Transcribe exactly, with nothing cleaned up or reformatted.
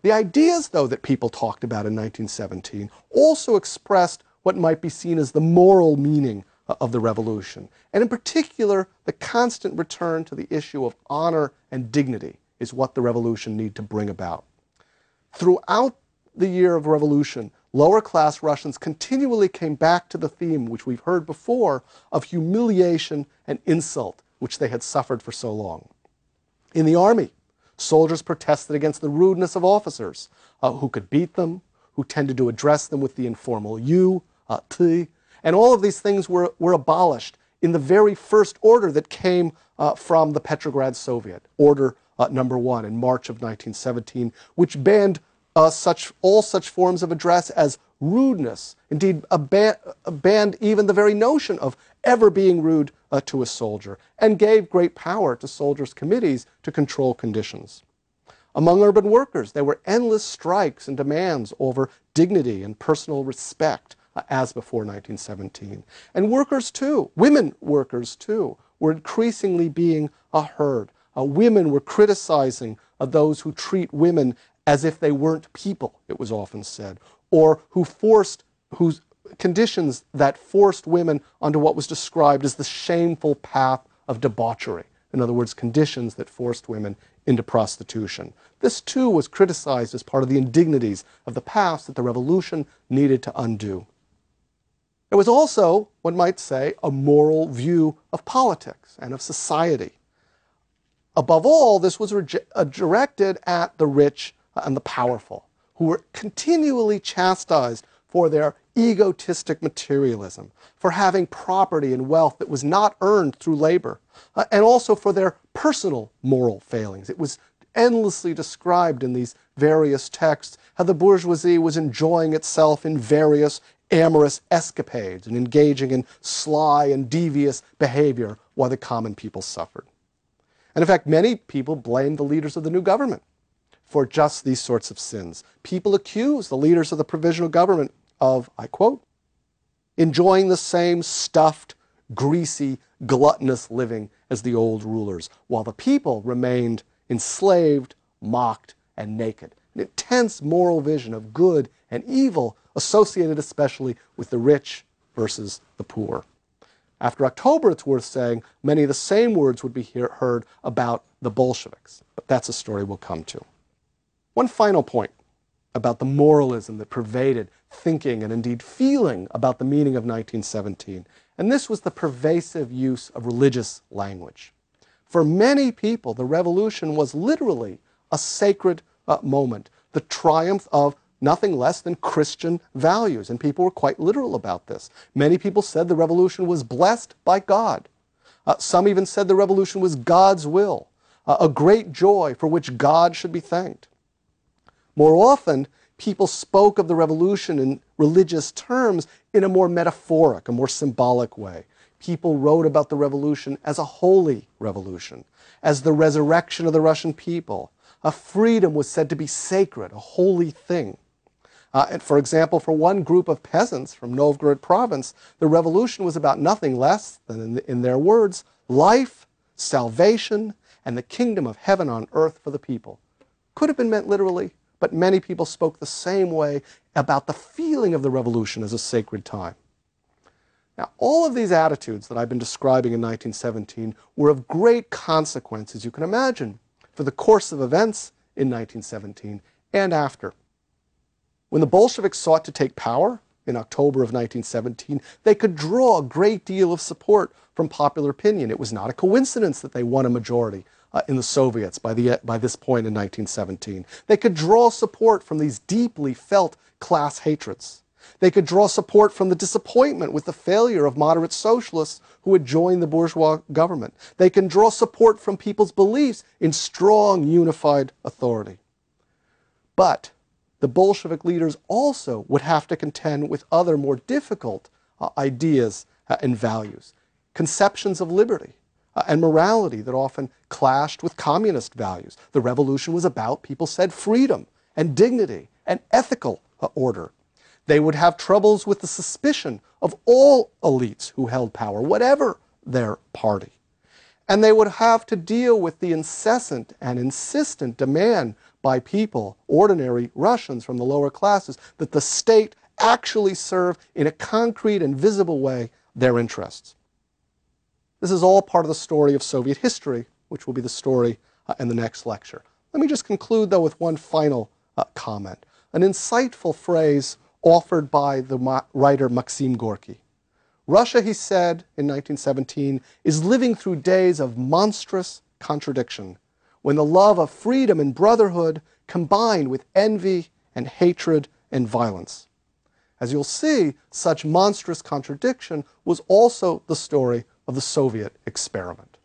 The ideas, though, that people talked about in nineteen seventeen also expressed what might be seen as the moral meaning of the revolution. And in particular, the constant return to the issue of honor and dignity is what the revolution needed to bring about. Throughout the year of revolution, lower-class Russians continually came back to the theme, which we've heard before, of humiliation and insult, which they had suffered for so long. In the army, soldiers protested against the rudeness of officers, uh, who could beat them, who tended to address them with the informal you, uh, ty, and all of these things were, were abolished in the very first order that came uh, from the Petrograd Soviet, Order uh, Number One, in March of nineteen seventeen, which banned uh, such, all such forms of address as rudeness, indeed a ban a banned even the very notion of ever being rude uh, to a soldier, and gave great power to soldiers' committees to control conditions. Among urban workers, there were endless strikes and demands over dignity and personal respect, uh, as before nineteen seventeen. And workers too, women workers too, were increasingly being uh, heard. Uh, women were criticizing uh, those who treat women as if they weren't people, it was often said, or who forced, whose conditions that forced women onto what was described as the shameful path of debauchery. In other words, conditions that forced women into prostitution. This too was criticized as part of the indignities of the past that the revolution needed to undo. There was also, one might say, a moral view of politics and of society. Above all, this was uh, directed at the rich and the powerful, who were continually chastised for their egotistic materialism, for having property and wealth that was not earned through labor, uh, and also for their personal moral failings. It was endlessly described in these various texts how the bourgeoisie was enjoying itself in various amorous escapades and engaging in sly and devious behavior while the common people suffered. And in fact, many people blamed the leaders of the new government for just these sorts of sins. People accused the leaders of the provisional government of, I quote, enjoying the same stuffed, greasy, gluttonous living as the old rulers, while the people remained enslaved, mocked, and naked. An intense moral vision of good and evil associated especially with the rich versus the poor. After October, it's worth saying, many of the same words would be hear, heard about the Bolsheviks, but that's a story we'll come to. One final point about the moralism that pervaded thinking and indeed feeling about the meaning of nineteen seventeen, and this was the pervasive use of religious language. For many people, the revolution was literally a sacred uh, moment, the triumph of nothing less than Christian values, and people were quite literal about this. Many people said the revolution was blessed by God. Uh, some even said the revolution was God's will, uh, a great joy for which God should be thanked. More often, people spoke of the revolution in religious terms in a more metaphoric, a more symbolic way. People wrote about the revolution as a holy revolution, as the resurrection of the Russian people. A freedom was said to be sacred, a holy thing. Uh, and for example, for one group of peasants from Novgorod province, the revolution was about nothing less than, in, in their words, life, salvation, and the kingdom of heaven on earth for the people. Could have been meant literally, but many people spoke the same way about the feeling of the revolution as a sacred time. Now, all of these attitudes that I've been describing in nineteen seventeen were of great consequence, as you can imagine, for the course of events in nineteen seventeen and after. When the Bolsheviks sought to take power in October of nineteen seventeen, they could draw a great deal of support from popular opinion. It was not a coincidence that they won a majority uh, in the Soviets by, the, by this point in nineteen seventeen. They could draw support from these deeply felt class hatreds. They could draw support from the disappointment with the failure of moderate socialists who had joined the bourgeois government. They can draw support from people's beliefs in strong, unified authority. But the Bolshevik leaders also would have to contend with other more difficult uh, ideas uh, and values, conceptions of liberty uh, and morality that often clashed with communist values. The revolution was about, people said, freedom and dignity and ethical uh, order. They would have troubles with the suspicion of all elites who held power, whatever their party. And they would have to deal with the incessant and insistent demand by people, ordinary Russians from the lower classes, that the state actually served in a concrete and visible way their interests. This is all part of the story of Soviet history, which will be the story uh, in the next lecture. Let me just conclude, though, with one final uh, comment, an insightful phrase offered by the ma- writer Maxim Gorky. Russia, he said in nineteen seventeen, is living through days of monstrous contradiction, when the love of freedom and brotherhood combined with envy and hatred and violence. As you'll see, such monstrous contradiction was also the story of the Soviet experiment.